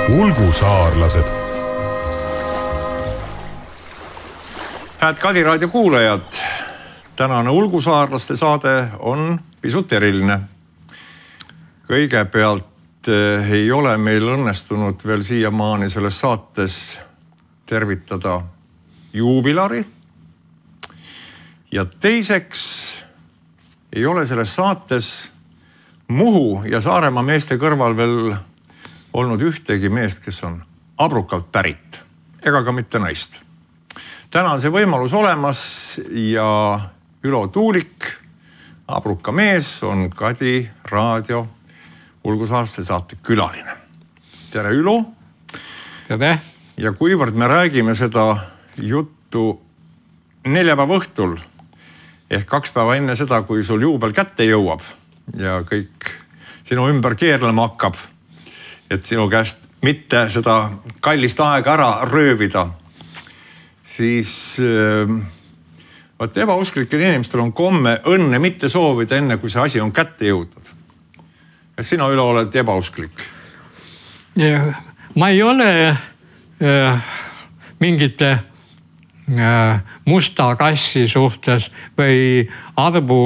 ulgusaarlased. Hääd Kadiraadio kuulajad, tänane ulgusaarlaste saade on pisut eriline. Kõigepealt ei ole meil õnnestunud veel siiamaani selles saates tervitada juubilari. Ja teiseks ei ole selles saates Muhu ja Saaremaa meeste kõrval veel olnud ühtegi meest, kes on Abrukalt pärit, ega ka mitte naist. Täna on see võimalus olemas ja Ülo Tuulik, Abruka mees, on Kadiraadio ulgusaarlaste saate külaline. Tere, Ülo! Tere! Ja kuivõrd me räägime seda juttu neljapäeva õhtul, ehk 2 päeva enne seda, kui sul juubel kätte jõuab ja kõik sinu ümber keerlema hakkab, et sinu käest mitte seda kallist aega ära röövida, siis ebausklikel inimestel on komme õnne mitte soovida enne, kui see asi on kätte jõudnud. Kas sina, Ülo, oled ebausklik? Ma ei ole mingite musta kassi suhtes või arvu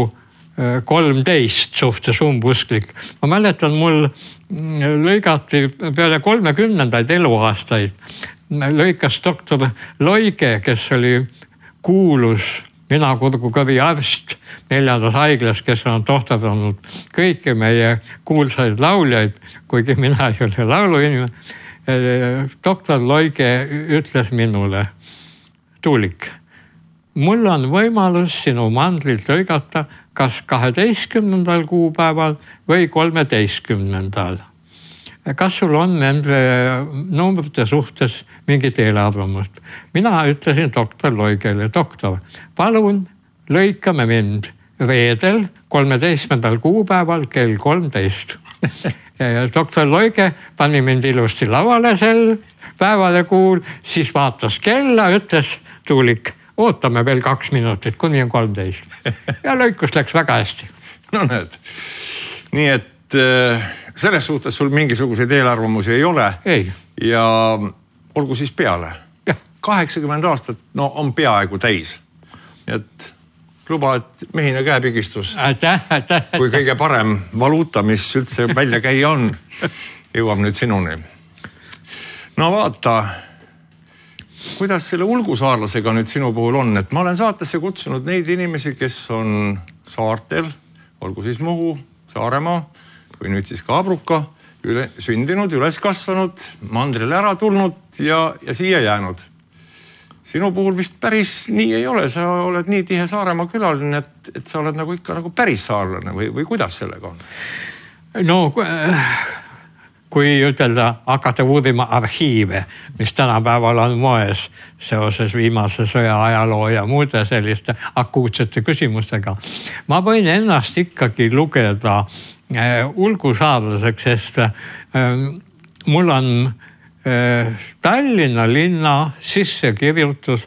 13 suhtes umbusklik. Ma mäletan, mul lõigati peale 30. eluaastaid. Lõikas doktor Loige, kes oli kuulus ninakurgukõvi arst 4. haiglas, kes on tohterdanud kõiki meie kuulsaid lauljaid, kuigi mina ei ole lauluinimene. Doktor Loige ütles minule: Tuulik, mul on võimalus sinu mandlit lõigata kas 12. kuupäeval või 13. Kas sul on nende numbrite suhtes mingit eelarvamust? Mina ütlesin doktor Loigele: doktor, palun lõikame mind reedel 13. kuupäeval kell 13. Doktor Loige pani mind ilusti lavale sel päevale kuul, siis vaatas kella, ütles: Tuulik, ootame veel 2 minutit, kuni on 13. Ja lõikus läks väga hästi. No näed. Nii et selles suhtes sul mingisuguseid eelarvamusi ei ole. Ei. Ja olgu siis peale. Ja. 80 aastat on peaaegu täis. Nii et luba, et mehine käepigistus. Aitäh. Kui kõige parem valuuta, mis üldse välja käia on, jõuab nüüd sinuni. No vaata, kuidas selle ulgusaarlasega nüüd sinu puhul on, et ma olen saatesse kutsunud neid inimesi, kes on saartel, olgu siis Muhu, Saaremaa või nüüd siis ka Abruka, sündinud, üles kasvanud, mandrile ära tulnud ja siia jäänud. Sinu puhul vist päris nii ei ole, sa oled nii tihe Saaremaa külaline, et sa oled nagu ikka nagu päris saarlane või kuidas sellega on? No, kui ütelda, hakata uurima arhiive, mis tänapäeval on moes seoses viimase sõja ajaloo ja muude selliste akuutsete küsimustega. Ma võin ennast ikkagi lugeda ulgusaarlaseks, sest mul on Tallinna linna sissekirjutus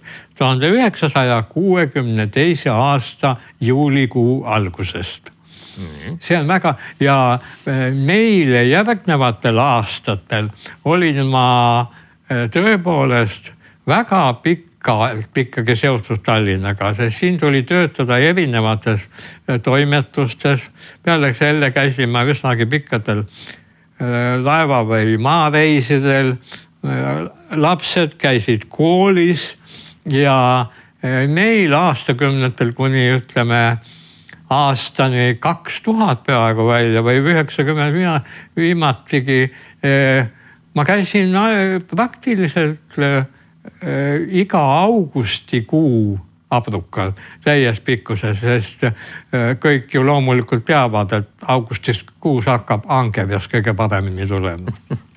1962. aasta juulikuu algusest. See on väga, ja neile järgnevatel aastatel olin ma tõepoolest väga ikkagi seotud Tallinnaga, sest siin tuli töötada erinevates toimetustes. Peale selle käisime üsnagi pikkadel laeva või maareisidel, lapsed käisid koolis ja neil aastakümnetel kuni ütleme aastani 2000 peaaegu välja või 90 viimatigi. Ma käisin praktiliselt iga augustikuu Abrukal täies pikkuses, sest kõik ju loomulikult teavad, et augustist kuus hakkab Angerjas kõige paremini tulema.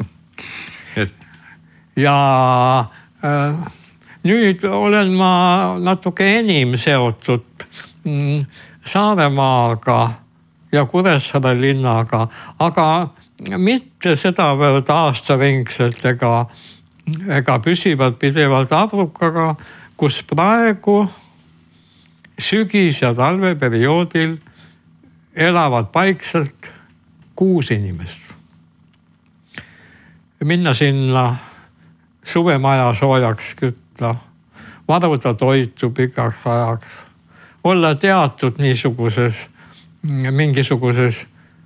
Ja nüüd olen ma natuke enim seotud Saaremaaga ja Kuressaare linnaga, aga mitte sedavõrd aastaringselt ega püsivalt pidevalt Abrukaga, kus praegu sügis- ja talveperioodil elavad paikselt 6 inimest. minna sinna suvemaja soojaks kütta, varuda toitu pikaks ajaks, olla teatud mingisuguses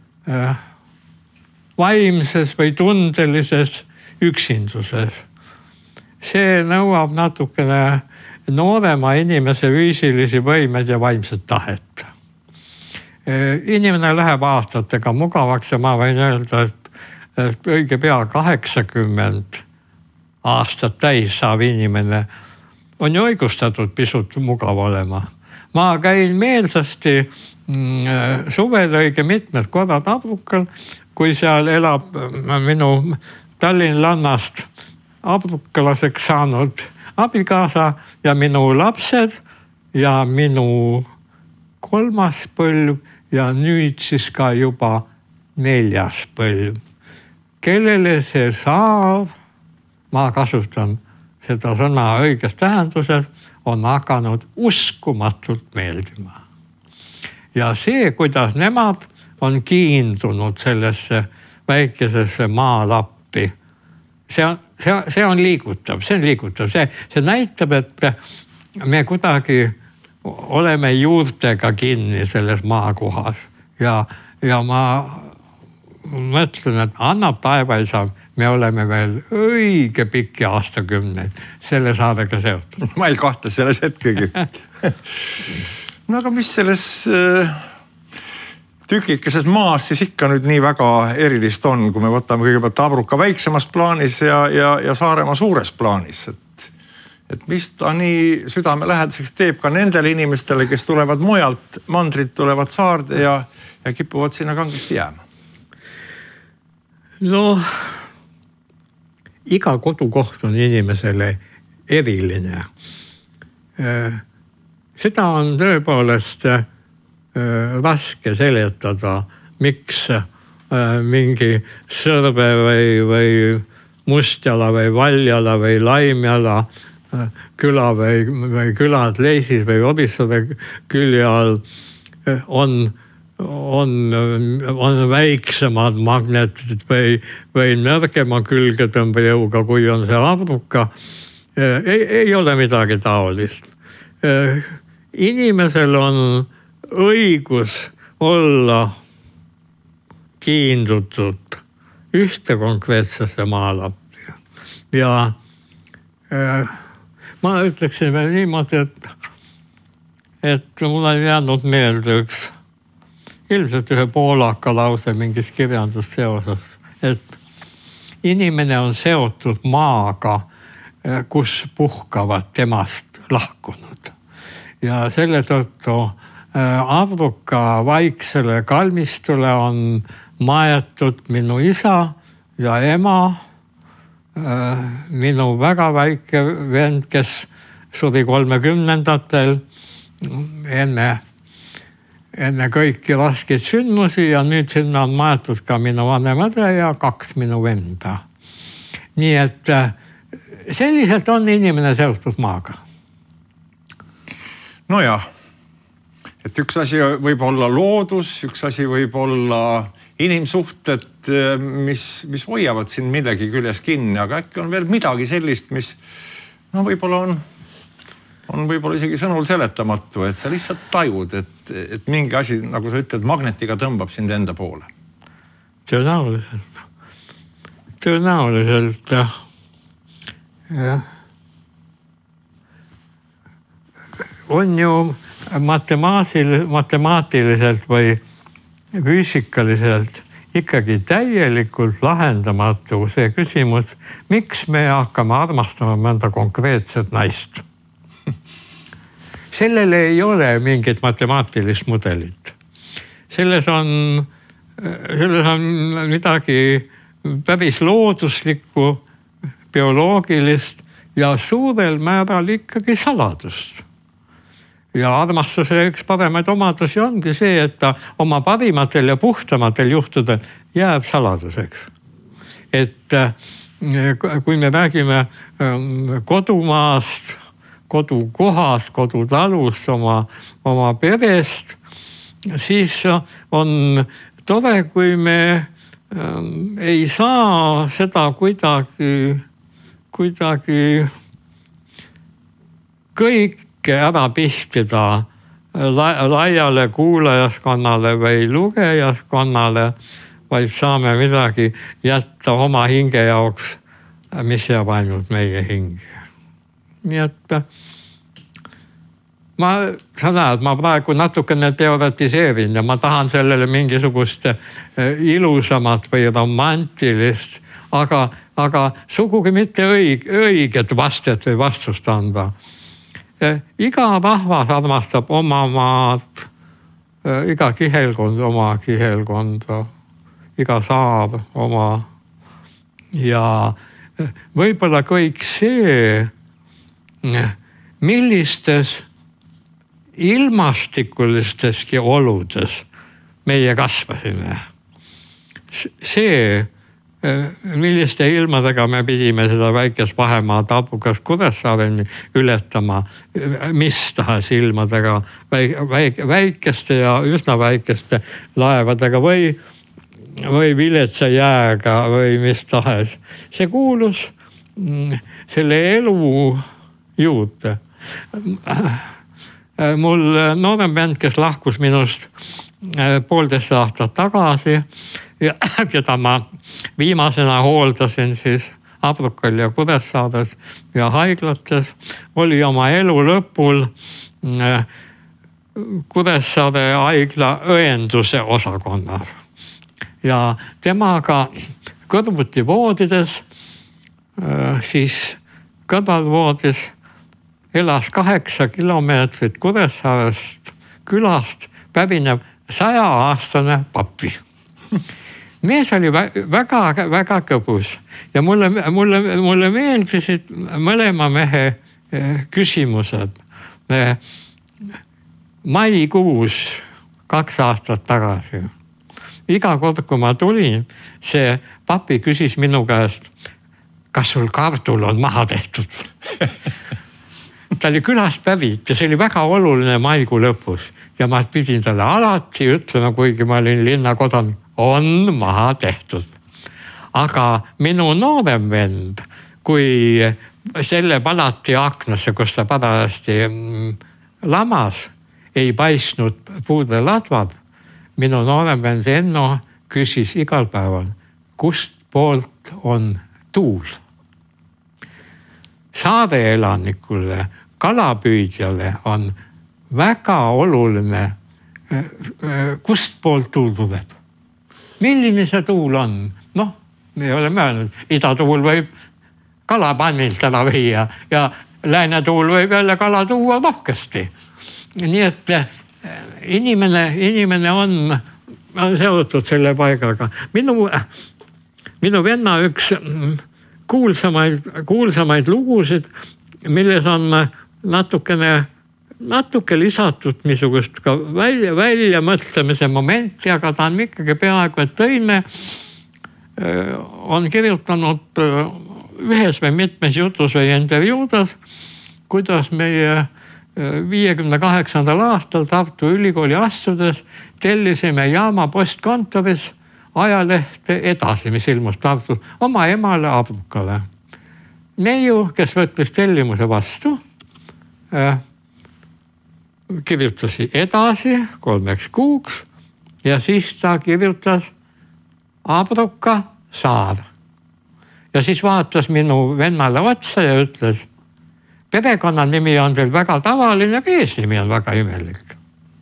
vaimses või tundelises üksinduses. See nõuab natukene noorema inimese füüsilisi võimeid ja vaimset tahet. Inimene läheb aastatega mugavaks ja ma võin öelda, et õige pea 80 aastat täis saab inimene on ju õigustatud pisut mugav olema. Ma käin meelsasti suvel õige mitmed korrad Abrukal, kui seal elab minu Tallinnast abrukalaseks saanud abikaasa ja minu lapsed ja minu 3. põlv ja nüüd siis ka juba 4. põlv, kellele see saar, ma kasutan seda sõna õiges tähenduses, on hakanud uskumatult meeldima. Ja see, kuidas nemad on kiindunud sellesse väikesesse maalappi, see on liigutav. See näitab, et me kuidagi oleme juurtega kinni selles maakohas ja ma mõtlen, et annab taevaisa, me oleme veel õige pikki aastakümneid selle saarega seotud. Ma ei kahtle selles hetkegi. No aga mis selles tükikeses maas siis ikka nüüd nii väga erilist on, kui me võtame kõigepealt Abruka väiksemas plaanis ja Saaremaa suures plaanis. Et mis ta nii südamelähedaseks teeb ka nendele inimestele, kes tulevad mujalt, mandrit tulevad saarde ja kipuvad sinna kangesti jääma? No, iga kodukoht on inimesele eriline. Seda on tõepoolest raske seletada, miks mingi Sõrve või Mustjala või Valjala või Laimjala küla või külad Leisis või Orissaare külje all on väiksemad magnetid või nõrgema külgetõmbejõuga, kui on see Abruka. Ei ole midagi taolist. Inimesel on õigus olla kiindutud ühte konkreetsesse maalappi. Ja ma ütleksin veel niimoodi, et mul on jäänud meelde ilmselt ühe poolaka lause mingis kirjandusseoses, et inimene on seotud maaga, kus puhkavad temast lahkunud. Ja selle tõttu Abruka vaiksele kalmistule on maetud minu isa ja ema, minu väga väike vend, kes suri 30-ndatel enne kõiki raskeid sündmusi ja nüüd sinna on maetud ka minu vanem õde ja 2 minu venda. Nii et selliselt on inimene seotud maaga. No jah, et üks asi võib olla loodus, üks asi võib olla inimsuhted, mis hoiavad siin millegi küljes kinni, aga äkki on veel midagi sellist, mis võib-olla on võib-olla isegi sõnul seletamatu, et sa lihtsalt tajud, et mingi asi, nagu sa ütled, magnetiga tõmbab sind enda poole. Tõenäoliselt. On ju matemaatiliselt või füüsikaliselt ikkagi täielikult lahendamatu see küsimus, miks me hakkame armastama mõnda konkreetset naist. Sellele ei ole mingit matemaatilist mudelit. Selles on midagi päris looduslikku, bioloogilist ja suurel määral ikkagi saladust. Ja armastuse üks paremaid omadusi ongi see, et ta oma parimatel ja puhtamatel juhtudel jääb saladuseks. Et kui me räägime kodumaast, kodukohast, kodutalust, oma perest, siis on tore, kui me ei saa seda kuidagi kõike ära pihtida laiale kuulajaskonnale või lugejaskonnale, vaid saame midagi jätta oma hinge jaoks, mis jääb ainult meie hinge. Nii et sa näed, ma praegu natukene teoretiseerin ja ma tahan sellele mingisugust ilusamat või romantilist, aga sugugi mitte õiget vastet või vastust anda. Iga rahvas armastab oma maad, iga kihelkond oma kihelkonda, iga saar oma. Ja võib-olla kõik see, millistes ilmastikulisteski oludes meie kasvasime. See, milliste ilmadega me pidime seda väikest vahemaad Abukast Kuressaareni ületama, mis tahes ilmadega, väikeste ja üsna väikeste laevadega või viletsa jääga või mis tahes. See kuulus selle elu juurde. Mul noorem vend, kes lahkus minust 1,5 aastat tagasi ja keda ma viimasena hooldasin siis Abrukal ja Kuressaares ja haiglates, oli oma elu lõpul Kuressaare haigla õenduse osakonnas. Ja temaga kõrvuti voodides, siis kõrvalvoodis elas 8 kilomeetrit Kuressaarest külast pärinev 100-aastane papi. Mees oli väga kõbus ja mulle meeldisid mõlema mehe küsimused. Maikuus 2 aastat tagasi. Iga kord, kui ma tulin, see papi küsis minu käest, kas sul kartul on maha tehtud? Ta oli külast pärit ja see oli väga oluline maikuu lõpus. Ja ma pidin talle alati ütlema, kuigi ma olin linnakodanik, on maha tehtud. Aga minu noorem vend, kui selle palati aknasse, kus ta parajasti lamas, ei paistnud puude ladvad, minu noorem vend Enno küsis igal päeval, kust poolt on tuul. Saare elanikule, kalapüüdjale on väga oluline, kust poolt tuul tuleb. Milline see tuul on? Noh, me oleme öelnud, idatuul võib kalapannilt ära viia ja läänetuul võib jälle kala tuua rohkesti. Nii et inimene on seotud selle paigaga. Minu venna üks kuulsamaid lugusid, milles on natuke lisatud niisugust ka välja mõtlemise momenti, aga ta on ikkagi peaaegu et tõine. On kirjutanud ühes või mitmes jutus või intervjuudes, kuidas meie 58. aastal Tartu Ülikooli astudes tellisime Jaama postkontoris ajalehte Edasi, mis ilmus Tartus oma emale Abrukale. Neiu, kes võttis tellimuse vastu, kirjutasi Edasi 3 kuuks ja siis ta kirjutas Abruka saar. Ja siis vaatas minu vennale otsa ja ütles, perekonnanimi on teil väga tavaline, aga eesnimi on väga imelik.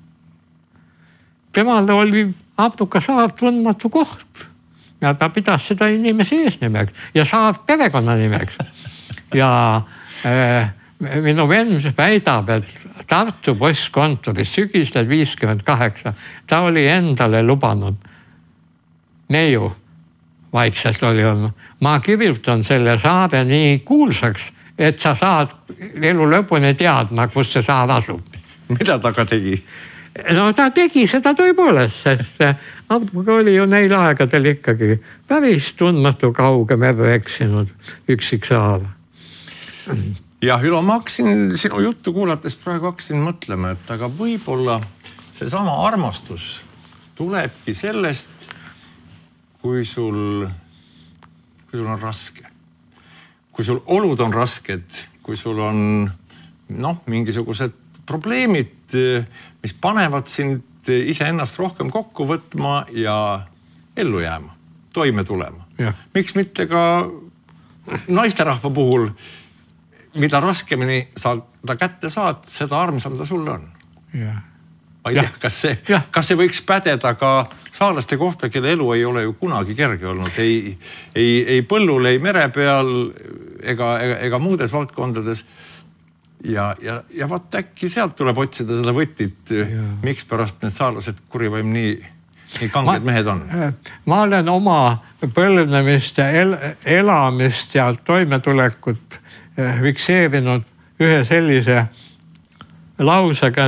Temale oli Abruka saar tundmatu koht ja ta pidas seda inimese eesnimeks ja saar perekonnanimeks. Ja minu vend väidab, et Tartu postkontoris sügisel 58 ta oli endale lubanud. Neiu vaikselt oli olnud. Ma kirjutan selle saare nii kuulsaks, et sa saad elu lõpuni teadma, kus see saar asub. Mida ta ka tegi? No ta tegi seda tõepoolest, sest Abruka oli ju neil aegadel ikkagi päris tundmatu kauge merre eksinud üksik saar. Ja Ülo, ma hakkasin sinu juttu kuulates praegu mõtlema, et aga võib-olla seesama armastus tulebki sellest, kui sul on raske, kui sul olud on rasked, kui sul on mingisugused probleemid, mis panevad sind iseennast rohkem kokku võtma ja ellu jääma, toime tulema. Miks mitte ka naisterahva puhul, mida raskemini sa ta kätte saad, seda armsam ta sulle on. Ma ei tea, kas see võiks pädeda ka saarlaste kohta, kelle elu ei ole ju kunagi kerge olnud. Ei põllul, ei mere peal ega muudes valdkondades. Ja vaat äkki sealt tuleb otsida seda võtit, miks pärast need saarlased kurivaim nii kanged mehed on. Ma olen oma põlvnemist ja elamist ja toimetulekut fikseerinud ühe sellise lausega,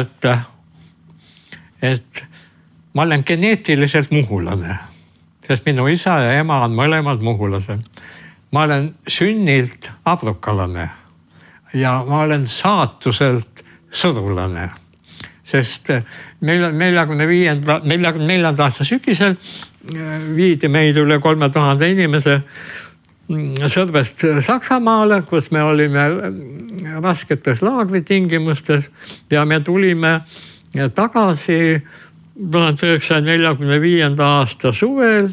et ma olen geneetiliselt muhulane, sest minu isa ja ema on mõlemad muhulased. Ma olen sünnilt abrukalane ja ma olen saatuselt sõdulane, sest 44. aasta sügisel viidi meid üle 3000 inimese Sõrvest Saksamaale, kus me olime rasketes laagritingimustes ja me tulime tagasi 1945. aasta suvel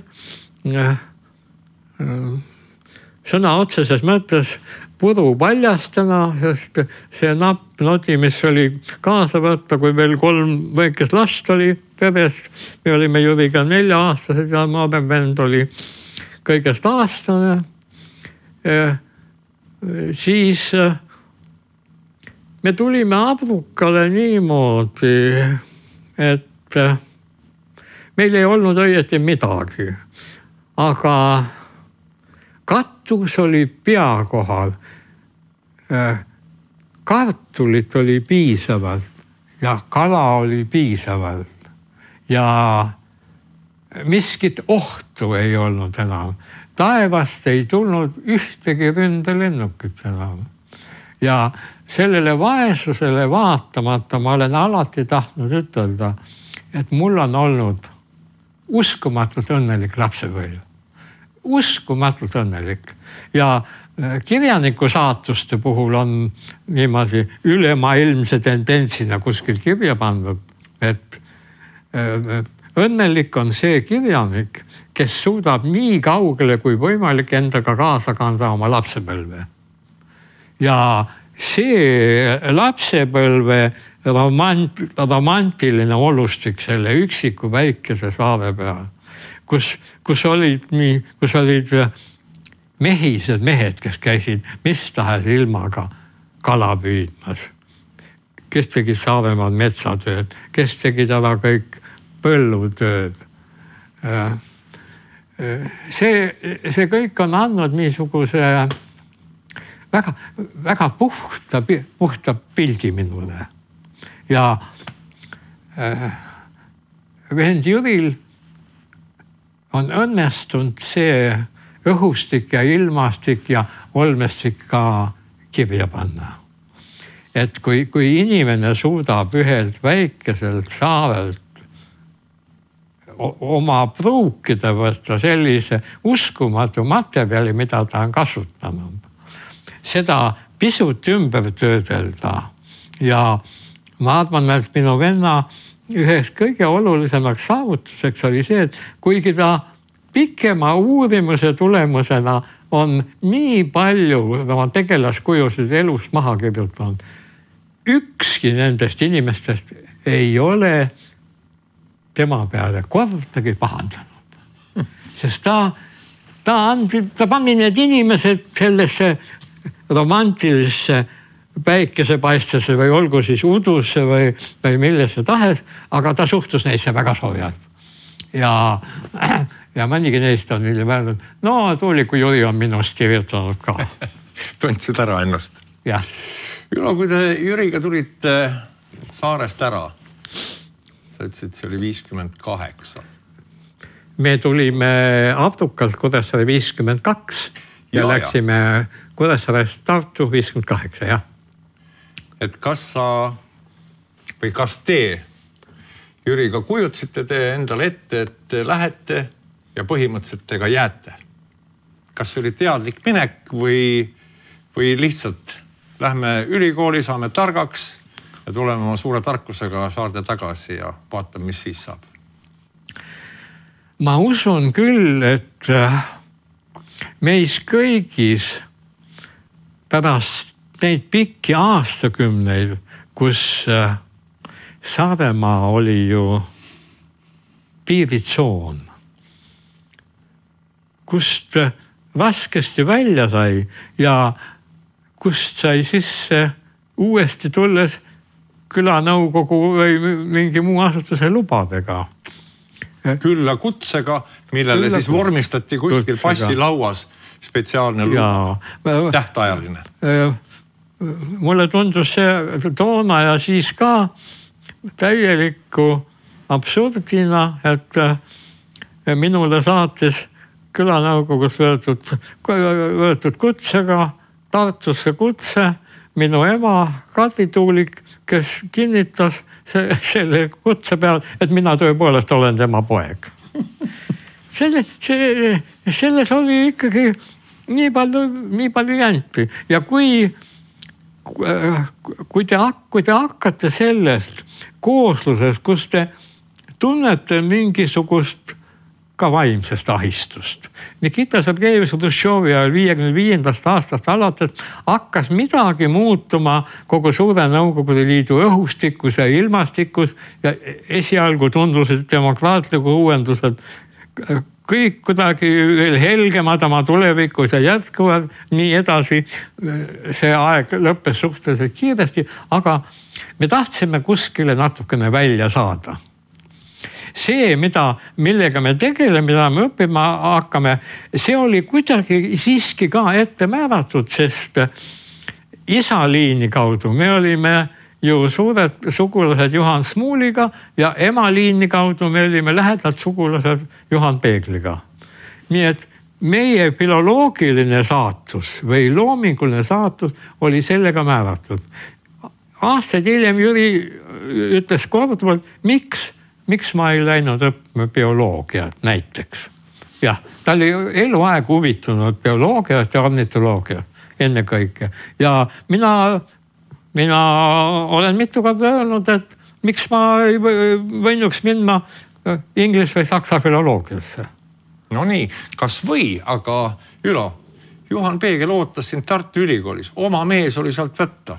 sõna otseses mõttes puru paljastena, sest see napp noti, mis oli kaasa võtta, kui veel 3 väikest last oli perest, me olime Jüriga 4-aastased ja noorem oli kõigest aastane. Siis me tulime abrukale niimoodi, et meil ei olnud õieti midagi, aga katus oli pea kohal. Kartulit oli piisavalt ja kala oli piisavalt ja miskit ohtu ei olnud enam. Taevast ei tulnud ühtegi ründelennukit enam. Ja sellele vaesusele vaatamata ma olen alati tahtnud ütelda, et mul on olnud uskumatult õnnelik lapsepõlv. Uskumatult õnnelik. Ja kirjaniku saatuste puhul on niimoodi ülemaailmse tendentsina kuskil kirja pandud, et õnnelik on see kirjanik, kes suudab nii kaugele kui võimalik endaga kaasa kanda oma lapsepõlve. Ja see lapsepõlve romantiline olustik selle üksiku väikese saare peal, kus olid mehised mehed, kes käisid mis tahes ilmaga kala püüdmas, kes tegid Saaremaal metsatööd, kes tegid ära kõik põllutööd. See kõik on andnud niisuguse väga, väga puhta pildi minule. Ja vend Jüril on õnnestunud see õhustik ja ilmastik ja olmestik ka kirja panna. Et kui inimene suudab ühelt väikeselt saarelt oma pruukida võtta sellise uskumatu materjali, mida ta on kasutanud, seda pisut ümber töödelda. Ja ma arvan, et minu venna üheks kõige olulisemaks saavutuseks oli see, et kuigi ta pikema uurimuse tulemusena on nii palju oma tegelaskujusid elust maha kirjutanud, ükski nendest inimestest ei ole tema peale kordagi pahandanud. Sest ta pani need inimesed sellesse romantilisse päikesepaistesse või olgu siis udusse või millesse tahes, aga ta suhtus neisse väga soojalt. Ja mõnigi neist on hiljem öelnud, no Tuuliku Jüri on minust kirjutanud ka. Tundsid ära ennast. Jah. Ülo, kui te Jüriga tulite saarest ära, sa ütlesid, see oli 58. Me tulime Abdukalt Kuressaare 52 ja läksime Kuressaarest Tartu 58, jah. Et kas te Jüriga kujutasite te endale ette, et lähete ja põhimõtteliselt ega jääte? Kas see oli teadlik minek või lihtsalt lähme ülikooli, saame targaks ja tuleme oma suure tarkusega saarde tagasi ja vaatame, mis siis saab? Ma usun küll, et meis kõigis pärast neid pikki aastakümneid, kus Saaremaa oli ju piiritsoon, kust raskesti välja sai ja kust sai sisse uuesti tulles külanõukogu või mingi muu asutuse lubadega. Külla kutsega, millele siis vormistati kuskil passilauas spetsiaalne luba, tähtajaline. Mulle tundus see toona ja siis ka täieliku absurdina, et minule saatis külanõukogus võetud kutsega Tartusse kutse minu ema Kadri Tuulik, kes kinnitas selle kutse peal, et mina tõepoolest olen tema poeg. Selles oli ikkagi nii palju jänti ja kui te hakkate sellest kooslusest, kus te tunnete mingisugust ka vaimsest ahistust. Nikita Sergejevi Hruštšovi ajal 55. aastast alates hakkas midagi muutuma kogu suure Nõukogude Liidu õhustikus ja ilmastikus ja esialgu tundusid demokraatliku uuendused kõik kuidagi veel helgemad oma tulevikus ja jätkuvad nii edasi. See aeg lõppes suhteliselt kiiresti, aga me tahtsime kuskile natukene välja saada. See, millega me tegeleme, mida me õppima hakkame, see oli kuidagi siiski ka ette määratud, sest isaliini kaudu me olime ju suured sugulased Juhan Smuuliga ja emaliini kaudu me olime lähedalt sugulased Juhan Peegliga. Nii et meie filoloogiline saatus või loominguline saatus oli sellega määratud. Aastaid hiljem Jüri ütles korduvalt, miks ma ei läinud õppima bioloogiat näiteks. Jah, ta oli eluaeg huvitunud bioloogiat ja ornitoloogiat ennekõike. Ja mina olen mitu korda öelnud, et miks ma ei võinuks minna inglis- või saksa filoloogiasse. No nii, kas või, aga Ülo, Juhan Peegel ootas sind Tartu Ülikoolis. Oma mees oli sealt võtta.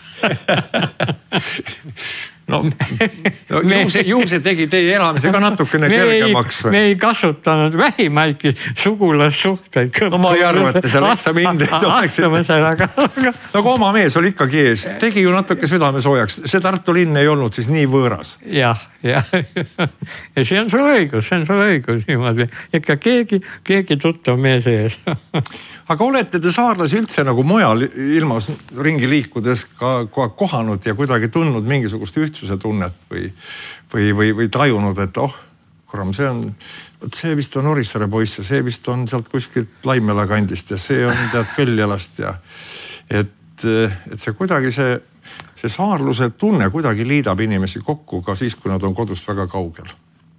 No, ju see tegi teie elamise ka natukene kergemaks või? Me ei kasutanud vähimaidki sugulassuhteid. No ma ei arva, et te seal eksamiindeid oleksite. Aga oma mees oli ikkagi ees. Tegi ju natuke südame soojaks. See Tartu linn ei olnud siis nii võõras. Jah. Ja see on sul õigus niimoodi. Ikka keegi tuttav mees ees. Aga olete te saarlasi üldse nagu mujal ilmas ringi liikudes ka kohanud ja kuidagi tundnud mingisugust ühtsuse tunnet või tajunud, et kuram, see vist on Orissaare poiss ja see vist on sealt kuskilt Laimela kandist ja see on tead Kõljalast ja et see kuidagi see saarluse tunne kuidagi liidab inimesi kokku ka siis, kui nad on kodust väga kaugel.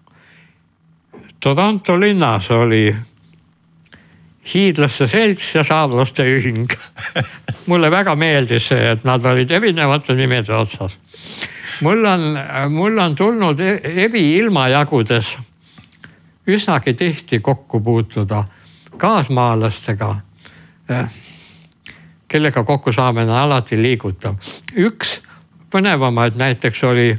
Toronto linnas oli hiidlaste selts ja saarlaste ühing. Mulle väga meeldis see, et nad olid erinevate nimede otsas. Mul on tulnud eri ilmajagudes üsnagi tihti kokku puutuda kaasmaalastega, kellega kokku saamine alati liigutav. Üks põnevamaid näiteks oli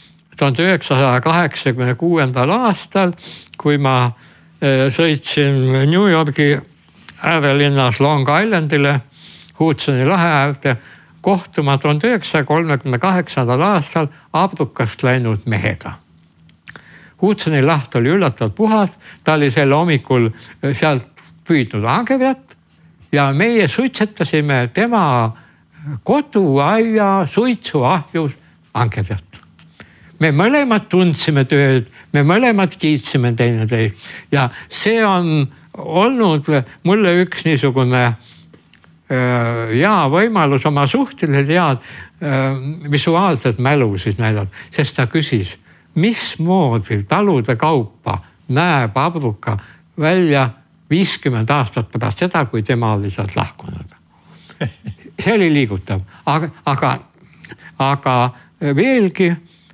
1986. aastal, kui ma sõitsin New Yorgi äärelinnas Long Islandile, Hudsoni lahe äärde, kohtuma 1938. aastal Abdukast läinud mehega. Hudsoni laht oli üllatavalt puhas, ta oli selle hommikul sealt püüdnud angerjat ja meie suitsetasime tema koduaia suitsuahjus angerjat. Me mõlemad tundsime tööd, me mõlemad kiitsime teineteist ja see on olnud mulle üks niisugune võimalus oma suhteliselt head visuaalset mälu siis näidata, sest ta küsis, mismoodi talude kaupa näeb Abruka välja 50 aastat pärast seda, kui tema oli sealt lahkunud. See oli liigutav, aga veelgi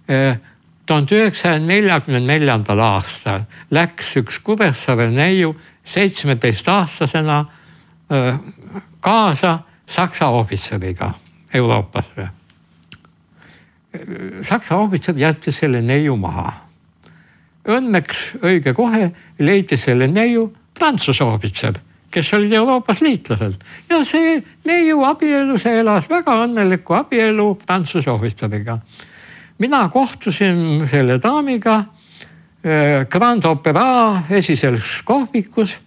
1944. aastal läks üks Kuressaare neiu 17-aastasena kaasa Saksa ohvitseriga Euroopasse. Saksa ohvitser jättis selle neiu maha. Õnneks õige kohe leiti selle neiu Prantsuse ohvitser, kes olid Euroopas liitlased. Ja see neiu abielus elas väga õnnelikku abielu Prantsuse ohvitseriga. Mina kohtusin selle daamiga Grand Opera esises kohvikus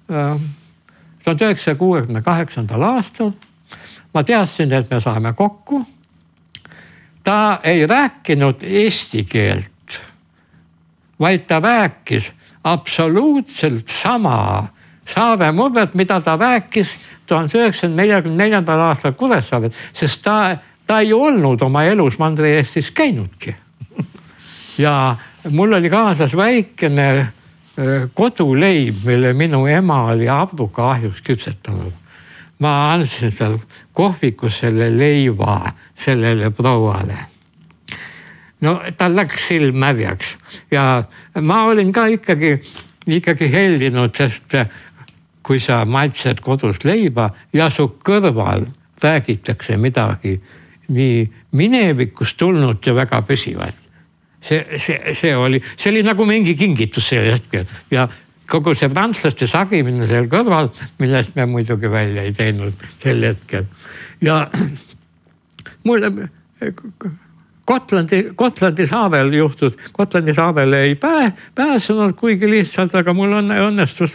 1968. aastal. Ma teadsin, et me saame kokku. Ta ei rääkinud eesti keelt, vaid ta rääkis absoluutselt sama saare murret, mida ta rääkis 1944. aastal Kuressaares, sest ta ei olnud oma elus Mandri-Eestis käinudki. Ja mul oli kaasas väikene koduleib, mille minu ema oli abduka ahjus küpsetanud. Ma andsin seal kohvikus selle leiva sellele prouale. No ta läks silm märjaks ja ma olin ka ikkagi heldinud, sest kui sa maitsed kodus leiba ja su kõrval räägitakse midagi nii minevikust tulnud ja väga püsivat. See oli nagu mingi kingitus sel hetkel ja kogu see prantslaste sagimine seal kõrval, millest me muidugi välja ei teinud sel hetkel. Ja mulle Gotlandi saarel juhtus, Gotlandi saarele ei pääsenud kuigi lihtsalt, aga mul õnnestus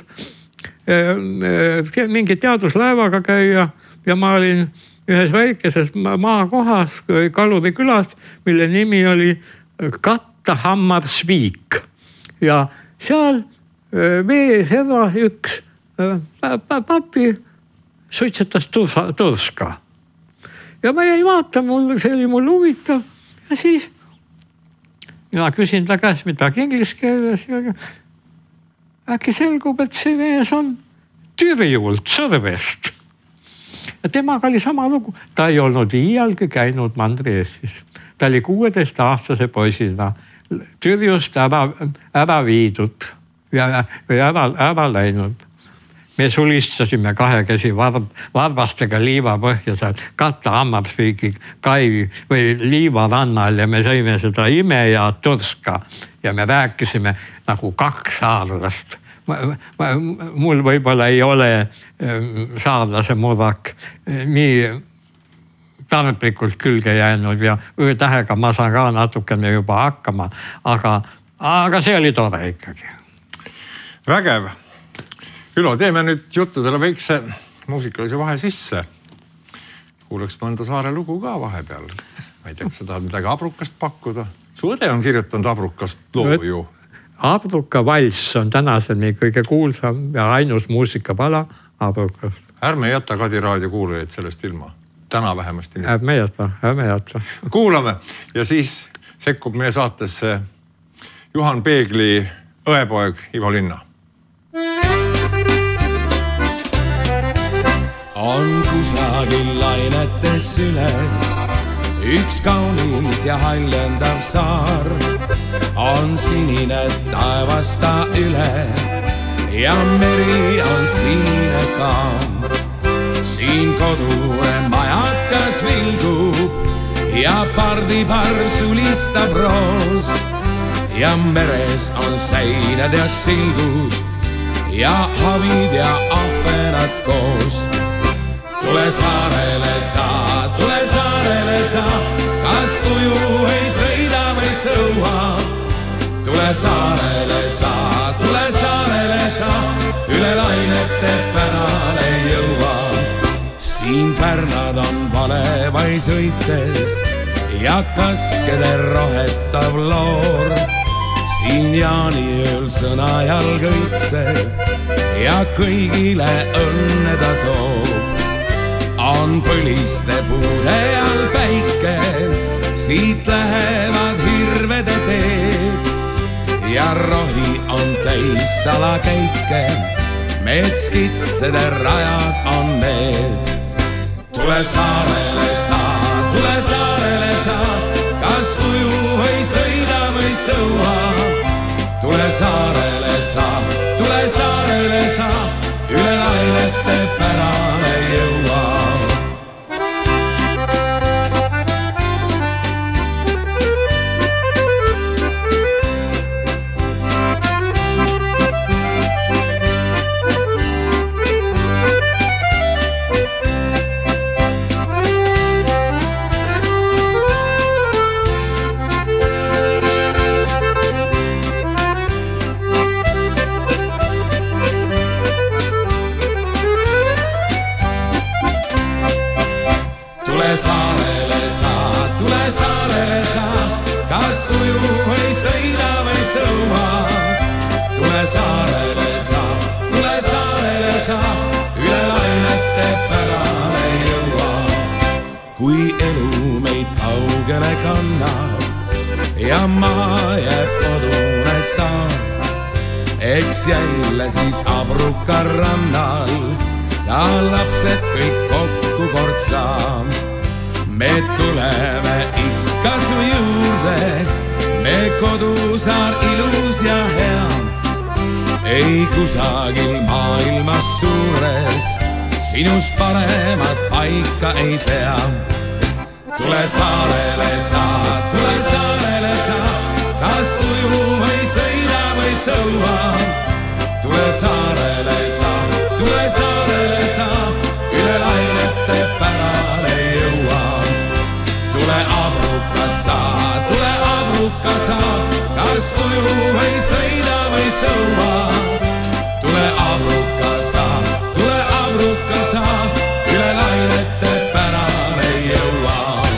mingi teaduslaevaga käia ja ma olin ühes väikeses maakohas Kaluri külas, mille nimi oli Kattahammarsviik ja seal veeserva üks papi suitsetas turska. Ja ma jäin vaatama, see oli mul huvitav ja siis mina küsin ta käest midagi inglise keeles ja äkki selgub, et see mees on Türjult Sõrvest. Ja temaga oli sama lugu. Ta ei olnud iialgi käinud Mandri-Eestis. Ta oli 16-aastase poisina Türjust ära viidud ja ära läinud. Me sulistasime kahekesi varbastega liiva põhja seal Kattahammarsviigi kai või liivarannal ja me sõime seda imejaad turska ja me rääkisime nagu kaks saarlast. Mul võib-olla ei ole saarlase murrak nii tarblikult külge jäänud ja tähega ma saan ka natukene juba hakkama, aga see oli tore ikkagi. Vägev. Ülo, teeme nüüd juttudele väikse muusikalise vahe sisse. Kuuleks mõnda saare lugu ka vahepeal. Ma ei tea, kas sa tahad midagi Abrukast pakkuda. Su õde on kirjutanud Abrukast loo ju. Abruka valss on tänaseni kõige kuulsam ja ainus muusikapala Abrukast. Ärme jäta Kadi raadio kuulajaid sellest ilma. Täna vähemasti. Ärme jäta. Kuulame ja siis sekkub meie saatesse Juhan Peegli õepoeg Ivo Linna. On kusagil lainetes üles üks kaunis ja haljendav saar. On sinine taevasta üle ja meri on sinine ka. Siin kodune majakas vilgub ja pardipar sulistab roos. Ja meres on seinad ja silgud ja havid ja ahvenad koos. Tule saarele sa, kas uju ei sõida või sõua. Tule saarele sa, üle lainete pärale jõua. Siin pärnad on vale vai sõites ja kaskede rohetav loor. Siin jaaniööl sõnajalg õitseb ja kõigile õnne ta toob. On põliste puude all päike, siit lähevad hirvede teed ja rohi on täis salakäike, metskitsede rajad on need. Tule saarele sa, kas uju või sõida või sõua. Tule saarele sa, üle lainete pärale jõua. Tule saarele sa, kas uju või sõida või sõua. Tule saarele sa, üle lainete pärale jõua. Kui elu meid kaugele kannab ja maa jääb kodune saar, eks jälle siis Abruka rannal ta lapsed kõik kokku kord saab. Me tuleme ikka su juurde, me kodusaar ilus ja hea. Ei kusagil maailmas suures, sinust paremat paika ei tea. Tule saarele sa, kas uju või sõida või sõua. Tule saarele sa, üle lainete pärale jõua. Tule Abruka sa, kas uju või sõida või sõua. Tule Abruka sa, üle lainete pärale jõua.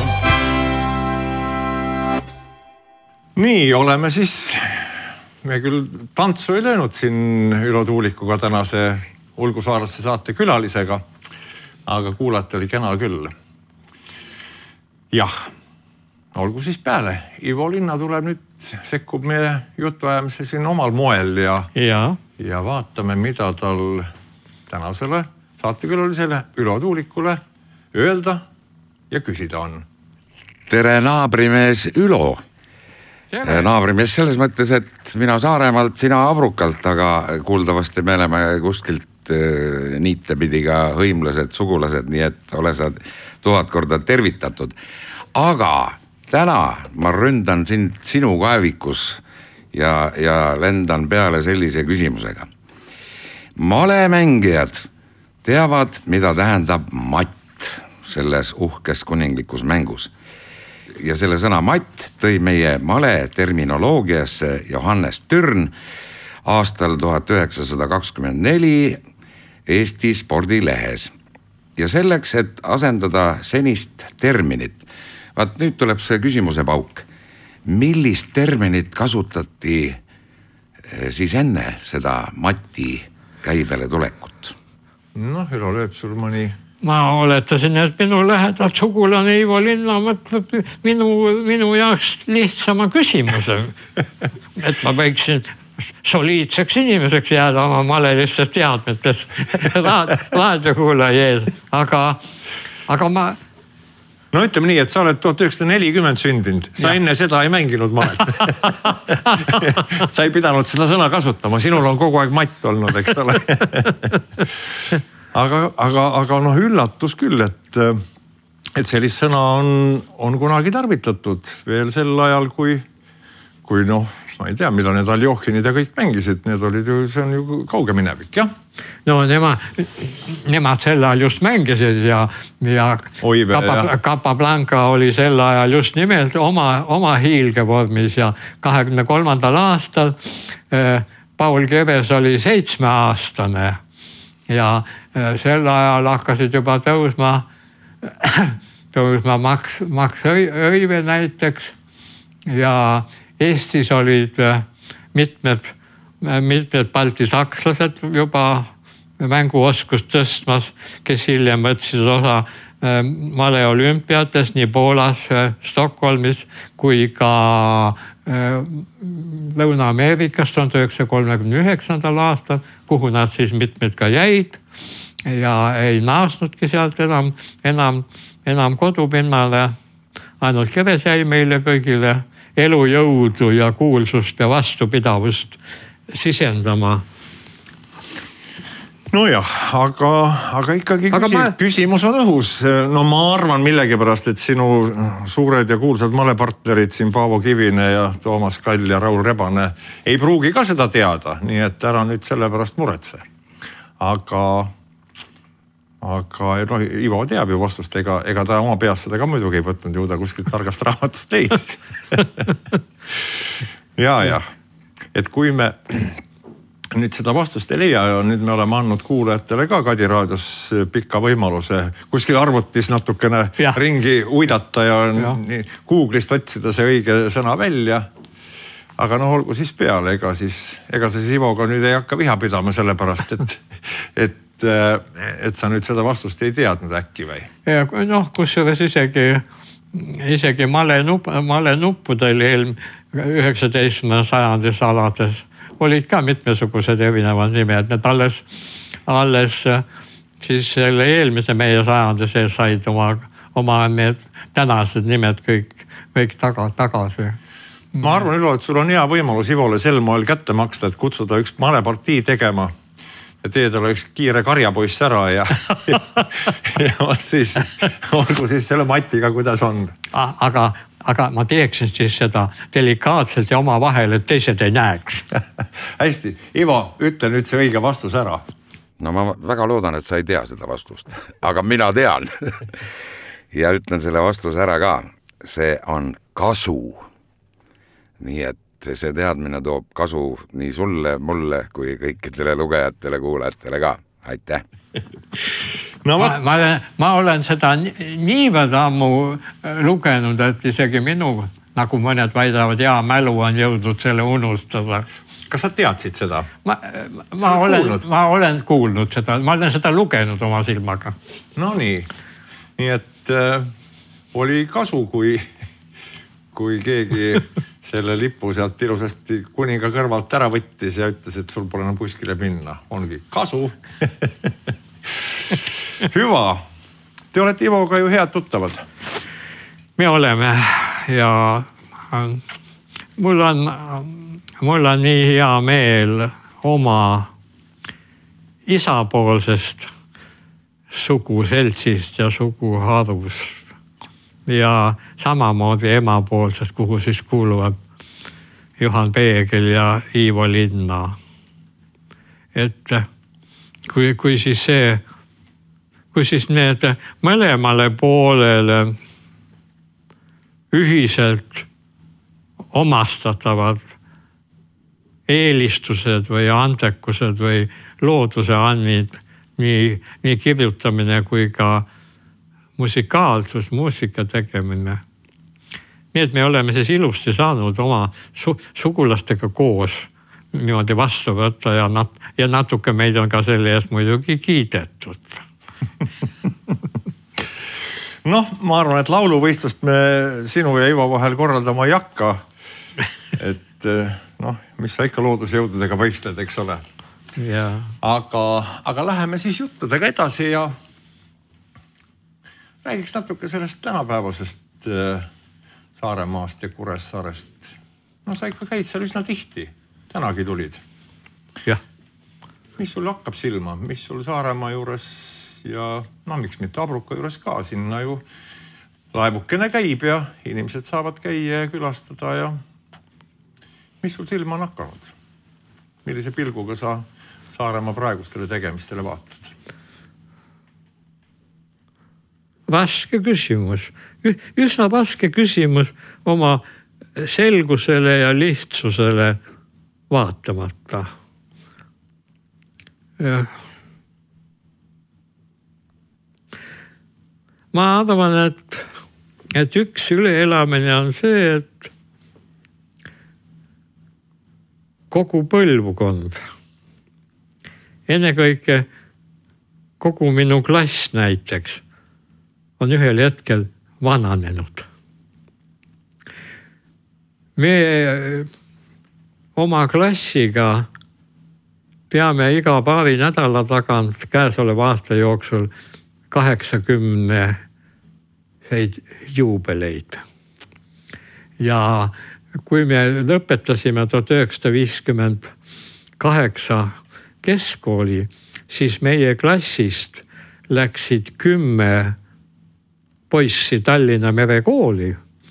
Nii, oleme siis, me küll tantsu ei löönud siin Ülo Tuulikuga tänase Ulgu Saaresse saate külalisega, aga kuulata oli kena küll. Jah, olgu siis peale. Ivo Linna tuleb nüüd, sekkub meie jutuajamise siin omal moel ja vaatame, mida tal tänasele saatekülalisele Ülo Tuulikule öelda ja küsida on. Tere naabrimees Ülo. Naabrimees selles mõttes, et mina Saaremaalt, sina Abrukalt, aga kuuldavasti me oleme kuskilt niite pidi ka hõimlased, sugulased, nii et ole sa 1000 korda tervitatud. Aga täna ma ründan sind sinu kaevikus ja lendan peale sellise küsimusega. Malemängijad teavad, mida tähendab matt selles uhkes kuninglikus mängus. Ja selle sõna matt tõi meie male terminoloogiasse Johannes Türn aastal 1924 Eesti spordilehes. Ja selleks, et asendada senist terminit, vaat nüüd tuleb see küsimuse pauk. Millist terminit kasutati siis enne seda mati käibele tulekut? Noh, Ülo lööb sul mõni... Ma oletasin, et minu lähedalt sugulane Ivo Linna mõtleb minu jaoks lihtsama küsimuse. Et ma võiksin soliidseks inimeseks jääda oma malelistest teadmetes raadiokuulaja ees. Aga ma... No ütleme nii, et sa oled 1940 sündinud. Sa enne seda ei mänginud malet. Sa ei pidanud seda sõna kasutama. Sinul on kogu aeg matt olnud, eks ole. Aga noh, üllatus küll, et sellist sõna on kunagi tarvitatud veel sel ajal, kui noh, ma ei tea, millal need Aljohinid ja kõik mängisid, see on ju kauge minevik, jah? No nemad sel ajal just mängisid ja Capablanca oli sel ajal just nimelt oma hiilgevormis ja 23. aastal Paul Keves oli 7-aastane ja sel ajal hakkasid juba tõusma Max Õive näiteks ja Eestis olid mitmed Balti sakslased juba mänguoskust tõstmas, kes hiljem võtsid osa maleolümpiates nii Poolas, Stockholmis kui ka Lõuna-Ameerikas 1939. aastal, kuhu nad siis mitmed ka jäid ja ei naasnudki sealt enam kodupinnale. Ainult Keres jäi meile kõigile elujõudu ja kuulsust ja vastupidavust sisendama. Nojah, aga ikkagi küsimus on õhus. No ma arvan millegipärast, et sinu suured ja kuulsad malepartnerid siin Paavo Kivine ja Toomas Kall ja Raul Rebane ei pruugi ka seda teada, nii et ära nüüd selle pärast muretse. Aga no, Ivo teab ju vastust, ega ta oma peast seda ka muidugi ei võtnud, ju ta kuskilt targast raamatust leidis. ja, et kui me nüüd seda vastust ei leia ja nüüd me oleme andnud kuulajatele ka Kadi raadios pika võimaluse kuskil arvutis natukene ringi uidata ja Google'ist otsida see õige sõna välja. Aga no olgu siis peale, ega sa Ivoga nüüd ei hakka viha pidama selle pärast, et sa nüüd seda vastust ei teadnud äkki või? Ja noh, kusjuures isegi malenuppudel 19. sajandis alades olid ka mitmesugused erinevad nimed, need alles siis selle eelmise meie sajandi sees said oma need tänased nimed kõik tagasi. Ma arvan, Ülo, et sul on hea võimalus Ivole sel moel kätte maksta, et kutsuda üks malepartii tegema ja teedele üks kiire karjapoiss ära ja siis olgu siis selle Matiga, kuidas on. Aga ma teeksin siis seda delikaatselt ja oma vahel, et teised ei näeks. Hästi, Ivo, ütle nüüd see õige vastus ära. No ma väga loodan, et sa ei tea seda vastust, aga mina tean. Ja ütlen selle vastuse ära ka. See on kasu. Nii et see teadmine toob kasu nii sulle, mulle kui kõikidele lugejatele, kuulajatele ka. Aitäh! No, ma olen seda niivõrd ammu lugenud, et isegi minu, nagu mõned väidavad, hea mälu on jõudnud selle unustada. Kas sa teadsid seda? Ma olen kuulnud seda, ma olen seda lugenud oma silmaga. No nii et oli kasu, kui keegi selle lipu sealt ilusasti kuninga kõrvalt ära võttis ja ütles, et sul pole enam kuskile minna. Ongi kasu. Hüva. Te olete Ivoga ju head tuttavad. Me oleme ja mul on nii hea meel oma isapoolsest suguseltsist ja suguharust ja samamoodi emapoolsest, kuhu siis kuuluvad Juhan Peegel ja Iivo Linna. Et kui siis need mõlemale poolele ühiselt omastatavad eelistused või andekused või looduse andmid, nii kirjutamine kui ka musikaalsus, muusika tegemine. Nii et me oleme siis ilusti saanud oma sugulastega koos niimoodi vastu võtta ja natuke meid on ka selle eest muidugi kiidetud. Noh, ma arvan, et lauluvõistlust me sinu ja Ivo vahel korraldama ei hakka. Et mis sa ikka loodusjõududega võistled, eks ole. Aga läheme siis juttudega edasi ja räägiks natuke sellest tänapäevasest Saaremaast ja Kuressaarest. No sa ikka käid seal üsna tihti. Tänagi tulid. Jah. Mis sul hakkab silma? Mis sul Saaremaa juures ja miks mitte Abruka juures ka? Sinna ju laevukene käib ja inimesed saavad käia ja külastada ja mis sul silma on hakanud? Millise pilguga sa Saaremaa praegustele tegemistele vaatad? Raske küsimus. Üsna raske küsimus oma selgusele ja lihtsusele vaatamata. Ma arvan, et üks üleelamine on see, et kogu põlvkond, ennekõike kogu minu klass näiteks, on ühel hetkel vananenud. Me oma klassiga peame iga paari nädala tagant käesoleva aasta jooksul 80 juubeleid. Ja kui me lõpetasime 1958 keskkooli, siis meie klassist läksid 10 poissi Tallinna Merekooli.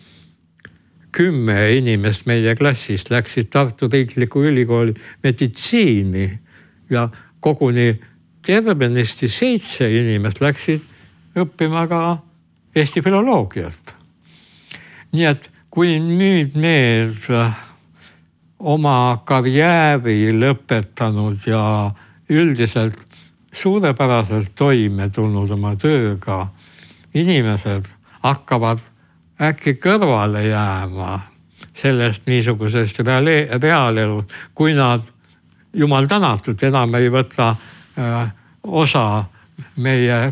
10 inimest meie klassist läksid Tartu Riikliku Ülikooli meditsiini ja koguni tervenisti 7 inimest läksid õppima ka Eesti filoloogiat. Nii et kui nüüd need oma karjääri lõpetanud ja üldiselt suurepäraselt toime tulnud oma tööga inimesed hakkavad äkki kõrvale jääma sellest niisugusest reaalelust, kui nad jumal tänatud enam ei võta osa meie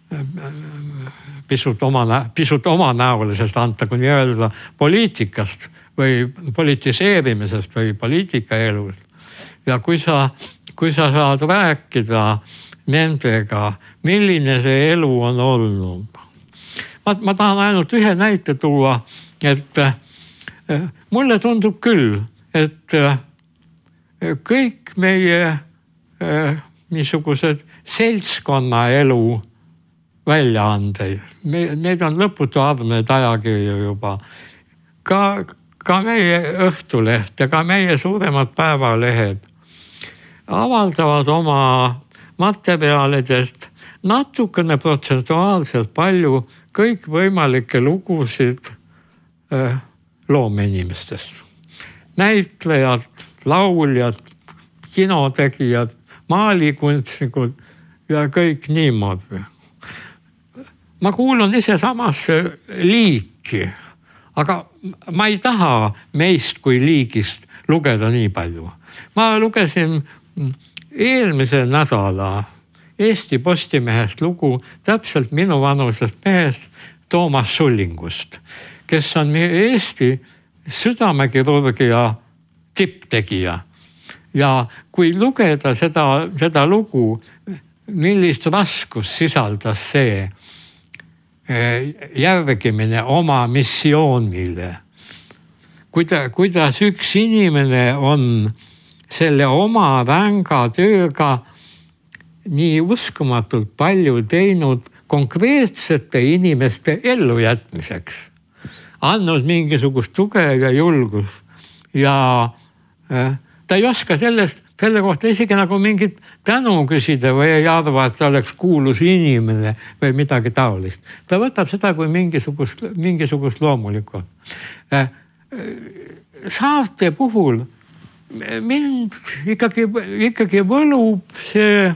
pisut omanäolisest antagu nii öelda poliitikast või politiseerimisest või poliitikaelust. Ja kui sa saad rääkida nendega, milline see elu on olnud. Ma tahan ainult ühe näite tuua, et mulle tundub küll, et kõik meie niisugused seltskonnaelu väljaandeid, need on lõputu arv need ajakirju juba. Ka meie Õhtuleht ja ka meie suuremad päevalehed avaldavad oma materjalidest natukene protsentuaalselt palju kõikvõimalikke lugusid loomeinimestest. Näitlejad, lauljad, kinotegijad, maalikunstnikud ja kõik niimoodi. Ma kuulun ise samasse liiki, aga ma ei taha meist kui liigist lugeda nii palju. Ma lugesin eelmise nädala Eesti Postimehest lugu täpselt minu vanusest mehest Toomas Sullingust, kes on Eesti südamekirurgia tipptegija. Ja kui lugeda seda lugu, millist raskust sisaldas see järgimine oma missioonile. Kuidas üks inimene on selle oma ränga tööga nii uskumatult palju teinud konkreetsete inimeste ellujätmiseks. Andnud mingisugust tuge ja julgust. Ja ta ei oska selle kohta isegi nagu mingit tänu küsida või ei arva, et ta oleks kuulus inimene või midagi taolist. Ta võtab seda kui mingisugust loomulikku. Saarte puhul mind ikkagi võlub see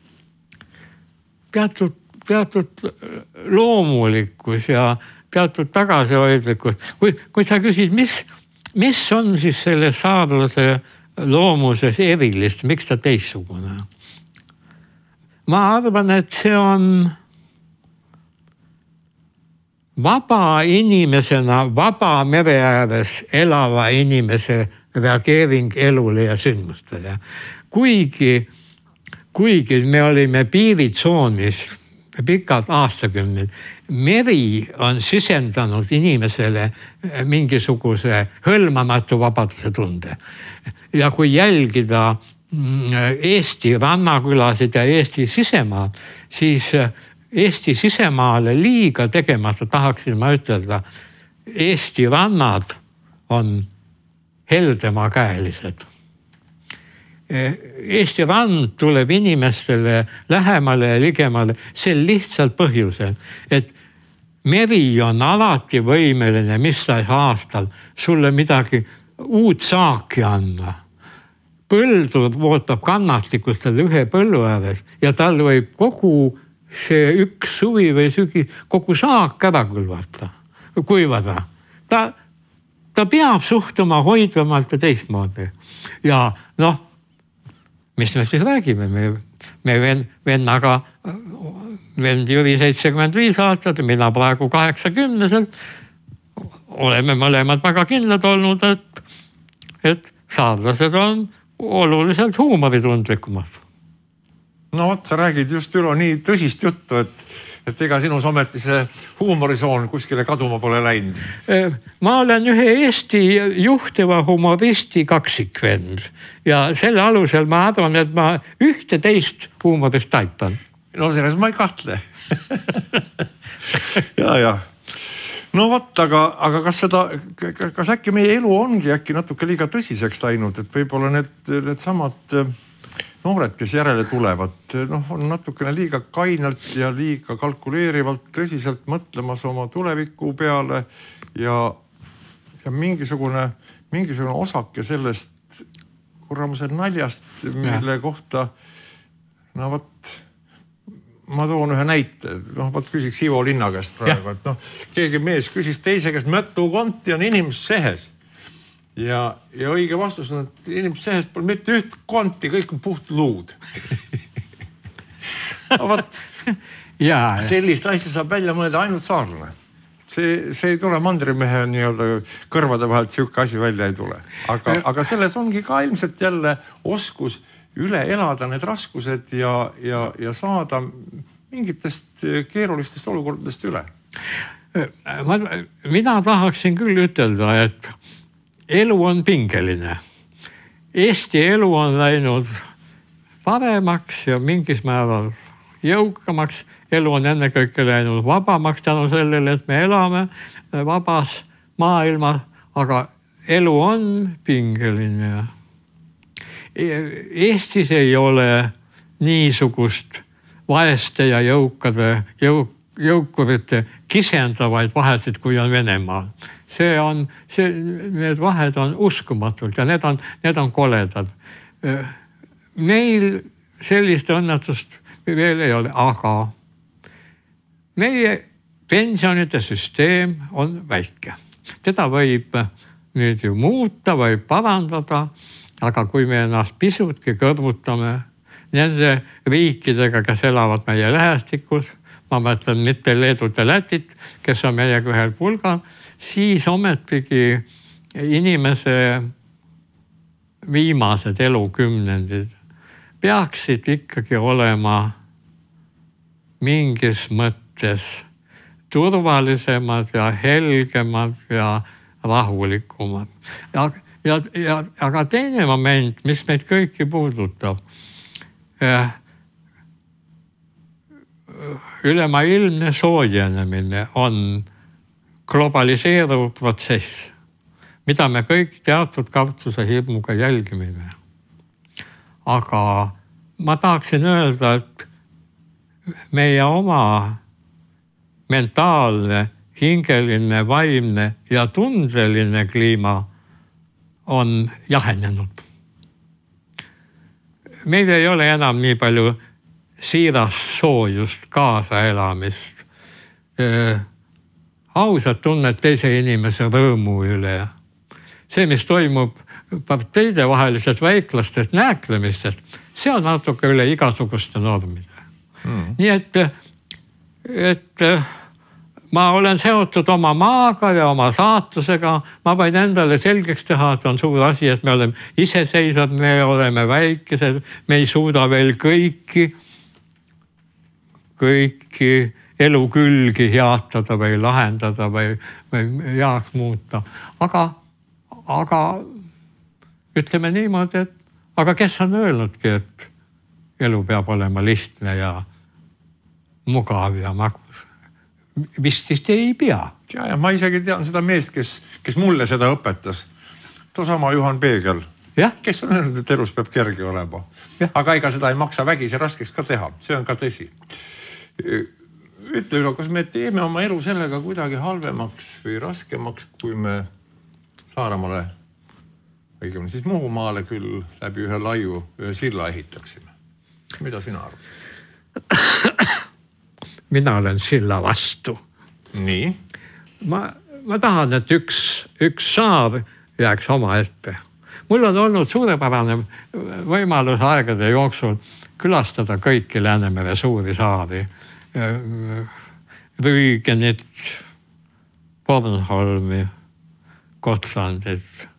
teatud loomulikkus ja teatud tagasihoidlikkus. Kui sa küsid, mis on siis selle saarlase loomuses erilist, miks ta teistsugune? Ma arvan, et see on vaba inimesena, vaba mere ääres elava inimese reageering elule ja sündmustele. Kuigi me olime piiritsoonis pikad aastakümned, meri on sisendanud inimesele mingisuguse hõlmamatu vabaduse tunde. Ja kui jälgida Eesti rannakülasid ja Eesti sisemaad, siis Eesti sisemaale liiga tegemata tahaksin ma ütelda, Eesti rannad on heldemakäelised. Eesti rand tuleb inimestele lähemale ja ligemale sel lihtsalt põhjusel, et meri on alati võimeline mis tahes aastal sulle midagi uut saaki anda. Põldur ootab kannatlikult tal ühe põllu ääres ja tal võib kogu see üks suvi või sügi, kogu saak ära kuivada. Ta peab suhtuma hoidvamalt ja teistmoodi. Ja mis me siis räägime? Me vennaga vend Jüri 75 aastat ja mina praegu 80. oleme mõlemad väga kindlad olnud, et saarlased on oluliselt huumoritundlikumad. No vot, sa räägid just Ülo nii tõsist juttu, et ega sinus ometi see huumorisoon kuskile kaduma pole läinud. Ma olen ühe Eesti juhtiva humoristi kaksikvend ja selle alusel ma arvan, et ma ühte teist huumorist taipan. No selles ma ei kahtle. ja. No vot, aga kas äkki meie elu ongi äkki natuke liiga tõsiseks läinud, et võib-olla need samad noored, kes järele tulevad, on natukene liiga kainalt ja liiga kalkuleerivalt tõsiselt mõtlemas oma tuleviku peale ja mingisugune osake sellest kurramuse naljast, mille kohta, no vot, ma toon ühe näite, vot küsiks Ivo Linna käest praegu, et keegi mees küsis teise käest, mitu konti on inimest sehes. Ja õige vastus on, et inimest sehes pole mitte üht konti, kõik on puht luud. Vot, sellist asja saab välja mõelda ainult saarlane. See ei tule mandrimehe nii-öelda kõrvade vahelt, siuke asi välja ei tule. Aga selles ongi ka ilmselt jälle oskus üle elada need raskused ja saada mingitest keerulistest olukordadest üle. Mina tahaksin küll ütelda, et elu on pingeline. Eesti elu on läinud paremaks ja mingis määral jõukamaks. Elu on ennekõike läinud vabamaks tänu sellele, et me elame vabas maailmas, aga elu on pingeline. Eestis ei ole niisugust vaeste ja jõukurite kisendavaid vahesid, kui on Venemaal. Need vahed on uskumatult ja need on koledad. Meil sellist õnnetust veel ei ole, aga meie pensionide süsteem on väike. Teda võib nüüd ju muuta, võib parandada, aga kui me ennast pisutki kõrvutame nende riikidega, kes elavad meie lähestikus, ma mõtlen mitte Leedut ja Lätit, kes on meiega ühel pulgal, siis ometigi inimese viimased elukümnendid peaksid ikkagi olema mingis mõttes turvalisemad ja helgemad ja rahulikumad. Aga teine moment, mis meid kõiki puudutab, ülemaailmne soojenemine on globaliseeruv protsess, mida me kõik teatud kartuse hirmuga jälgimine. Aga ma tahaksin öelda, et meie oma mentaalne, hingeline, vaimne ja tundeline kliima on jahenenud. Meil ei ole enam nii palju siirast soojust, kaasaelamist, ausat tunnet teise inimese rõõmu üle. See, mis toimub parteide vahelisest väiklastest nääklemistest, see on natuke üle igasuguste normide. Nii et ma olen seotud oma maaga ja oma saatusega. Ma võin endale selgeks teha, et on suur asi, et me oleme iseseisvad, me oleme väikesed, me ei suuda veel kõiki elu külgi heatada või lahendada või heaks muuta. Aga ütleme niimoodi, et aga kes on öelnudki, et elu peab olema lihtne ja mugav ja magus? Vist ei pea. Ja ma isegi tean seda meest, kes mulle seda õpetas. Toosama Juhan Peegel, kes on öelnud, et elus peab kerge olema. Aga ega seda ei maksa vägisi raskeks ka teha. See on ka tõsi. Ütle Ülo, kas me teeme oma elu sellega kuidagi halvemaks või raskemaks, kui me Saaremaale, õigemini siis Muhumaale küll läbi ühe laiu ühe silla ehitaksime? Mida sina arvad? Mina olen silla vastu. Nii? Ma tahan, et üks saar jääks oma ette. Mul on olnud suurepärane võimalus aegade jooksul külastada kõiki Läänemere suuri saari. Rüügenit, Bornholmi, Gotlandit.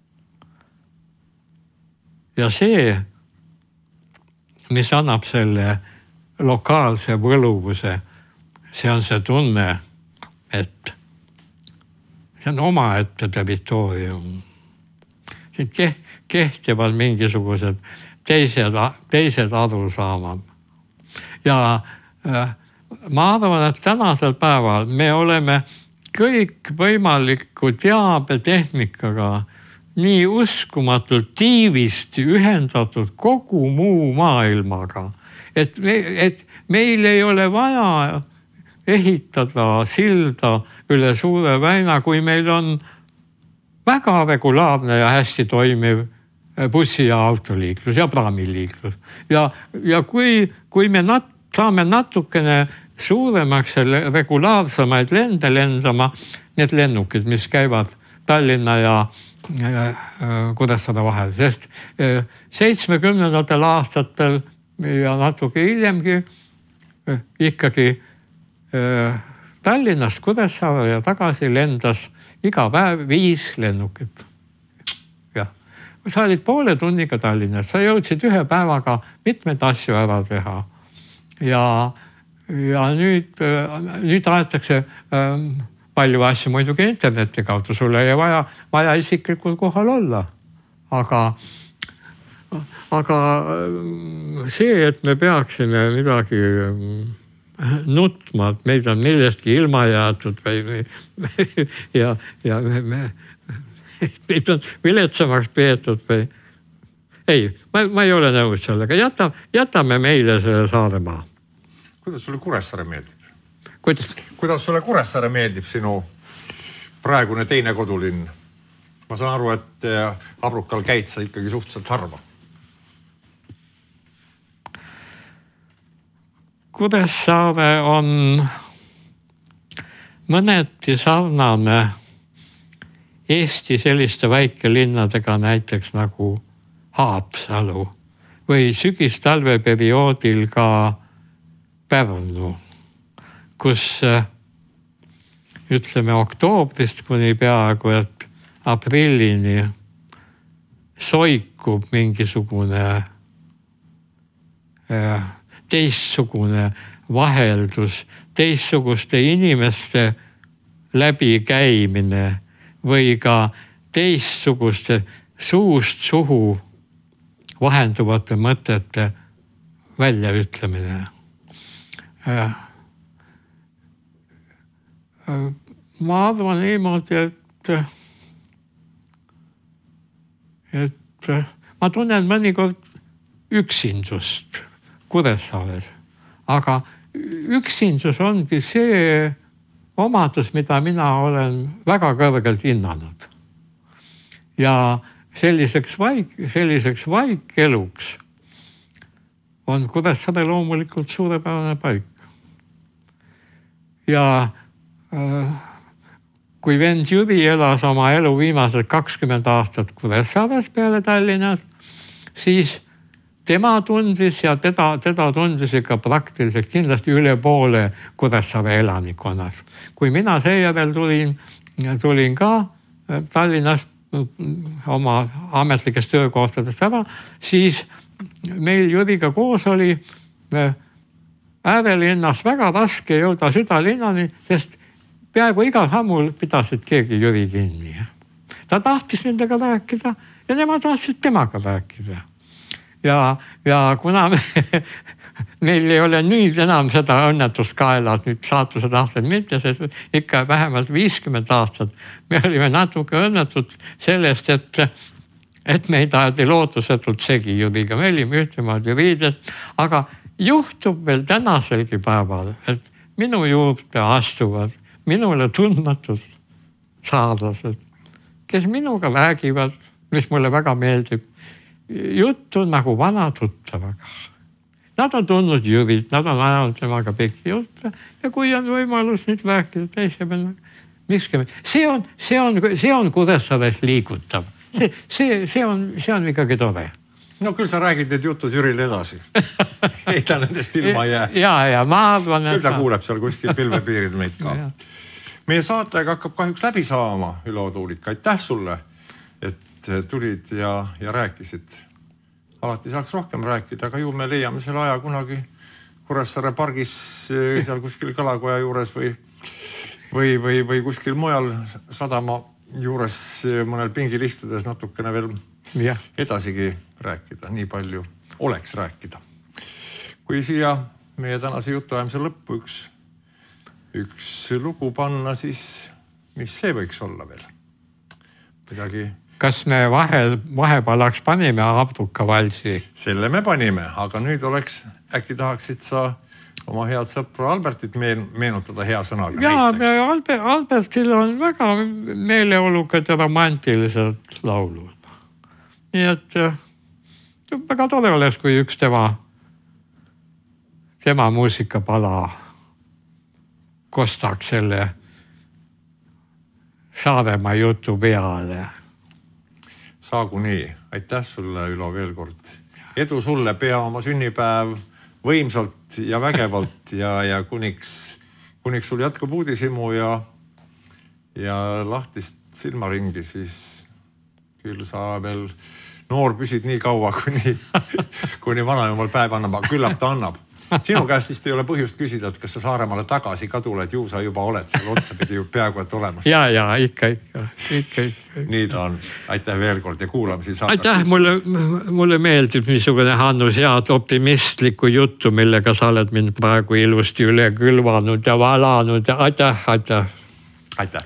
Ja see, mis annab selle lokaalse võluvuse, see on see tunne, et see on omaette territoorium. Siin kehtivad mingisugused teised arusaamad. Ja ma arvan, et tänasel päeval me oleme kõik võimaliku teabetehnikaga nii uskumatult tiivisti ühendatud kogu muu maailmaga, et meil ei ole vaja ehitada silda üle Suure väina, kui meil on väga regulaarne ja hästi toimiv bussi- ja autoliiklus ja praamiliiklus. Ja kui me saame natukene suuremaks selle regulaarsemaid lende lendama, need lennukid, mis käivad Tallinna ja Kuressaare vahel, sest 70. aastatel ja natuke hiljemgi ikkagi Tallinnast Kuressaare ja tagasi lendas iga päev 5 lennukit. Jah. Sa olid poole tunniga Tallinnas, sa jõudsid ühe päevaga mitmeid asju ära teha. Ja nüüd aetakse palju asju muidugi interneti kaudu, sulle ei vaja isiklikult kohal olla. Aga see, et me peaksime midagi nutma, et meid on millestki ilma jäetud ja meid on viletsamaks peetud või. Ei, ma ei ole nõus sellega. Jätame meile selle Saaremaa. Kuidas sulle Kuressaare meeldib? Kuidas sulle Kuressaare meeldib, sinu praegune teine kodulinn? Ma saan aru, et Abrukal käid sa ikkagi suhteliselt harva. Kuressaare on mõneti sarnane Eesti selliste väikelinnadega, näiteks nagu Haapsalu või sügis-talveperioodil ka Pärnu, kus ütleme oktoobrist kuni peaaegu et aprillini soikub mingisugune teistsugune vaheldus, teistsuguste inimeste läbikäimine või ka teistsuguste suust suhu vahenduvate mõtete väljaütlemine. Ma arvan niimoodi, et ma tunnen mõnikord üksindust Kuressaares, aga üksindus ongi see omadus, mida mina olen väga kõrgelt hinnanud. Ja selliseks vaikeluks on Kuressaare loomulikult suurepärane paik. Ja kui vend Jüri elas oma elu viimased 20 aastat Kuressaares peale Tallinnas, siis tema tundis ja teda tundis ikka praktiliselt kindlasti üle poole Kuressaare elanikkonnas. Kui mina seejärel tulin ka Tallinnast oma ametlikest töökohtadest ära, siis meil Jüriga koos oli äärelinnas väga raske jõuda südalinnani, sest peaaegu iga sammul pidasid keegi Jüri kinni. Ta tahtis nendega rääkida ja nemad tahtsid temaga rääkida. Ja kuna meil ei ole nüüd enam seda õnnetust kaelas, nüüd saatuse tahted mitte, sest ikka vähemalt 50 aastat me olime natuke õnnetud sellest, et meid aeti lootusetult segi Jüriga. Me olime ühtemoodi riided, aga juhtub veel tänaselgi päeval, et minu juurde astuvad minule tundmatud saarlased, kes minuga räägivad, mis mulle väga meeldib, juttu nagu vana tuttavaga. Nad on tundnud Jürit, nad on ajanud temaga pikki jutte ja kui on võimalus nüüd rääkida teise peale, see on Kuressaares liigutav. See on ikkagi tore. No küll sa räägid need jutud Jürile edasi. Ei ta nendest ilma jää. Ja ma arvan, küll ta kuuleb seal kuskil pilvepiiril meid ka. Meie saatega hakkab kahjuks läbi saama, Ülo Tuulik. Aitäh sulle, et tulid ja rääkisid. Alati saaks rohkem rääkida, aga ju me leiame selle aja kunagi Kuressaare pargis seal kuskil Kalakoja juures või kuskil mujal sadama juures mõnel pingil istudes natukene veel edasigi rääkida, nii palju oleks rääkida. Kui siia meie tänase jutuajamise lõppu üks lugu panna, siis mis see võiks olla veel? Midagi... Kas me vahepalaks panime Abruka valsi? Selle me panime, aga nüüd äkki tahaksid sa oma head sõpra Albertit meenutada hea sõnaga näiteks? Albertil on väga meeleolukad ja romantilised laulud. Nii et väga tore oleks, kui üks tema muusikapala kostaks selle Saaremaa jutu peale. Saagu nii. Aitäh sulle, Ülo, veel kord. Edu sulle, pea oma sünnipäev võimsalt ja vägevalt ja kuniks sul jätkub uudisimu ja lahtist silmaringi, siis küll sa veel noor püsid nii kaua, kuni vanajumal päev annab, küllap ta annab. Sinu käest vist ei ole põhjust küsida, et kas sa Saaremaale tagasi ka tuled, ju sa juba oled seal otsapidi peaaegu et olemas. Ja, ikka. Nii ta on. Aitäh veel kord ja kuulame siis. Aitäh, mulle meeldib niisugune Hannus head optimistlikku juttu, millega sa oled mind praegu ilusti üle külvanud ja valanud. Aitäh. Aitäh.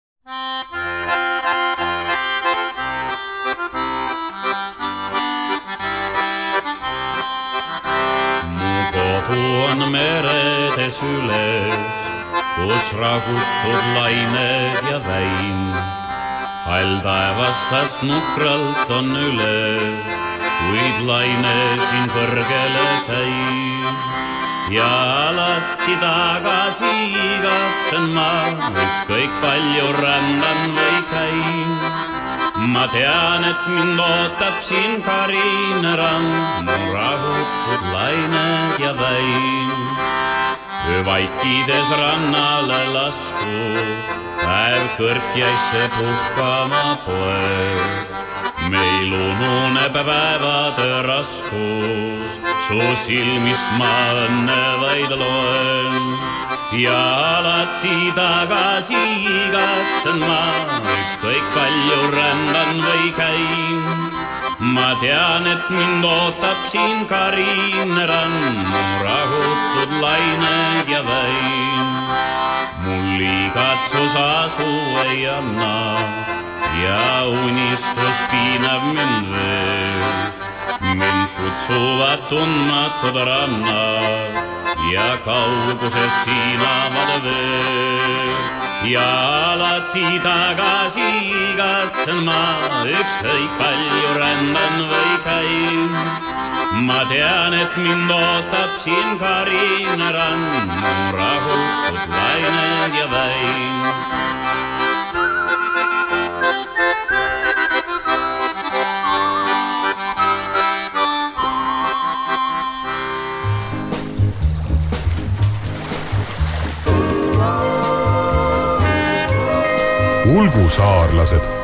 On meredes üles, kus rahutud lained ja väin. Hall taevastast nukralt on üles, kuid laine siin kõrgele käib. Ja alati tagasi igatsen ma, ükskõik palju rändan või käin. Ma tean, et mind ootab siin karine rand, mu rahutud lained ja väin. Vaikides rannale lasku, päev kõrkjaisse puhkama poeg. Meil ununeb päevade raskus, su silmist ma õnne vaid loen. Ja alati tagasi igatsen ma, ükskõik palju rändan või käin. Ma tean, et mind ootab siin karine rand, mu rahutud lained ja väin. Mul igatsus asu ei anna ja unistus piinab mind veel. Mind kutsuvad tundmatud rannad ja kauguses siinavad veel. Ja alati tagasi igatsen ma, ükskõik palju rändan või käin. Ma tean, et mind ootab siin karine rand, mu rahutud lained ja väin. Ulgu saarlased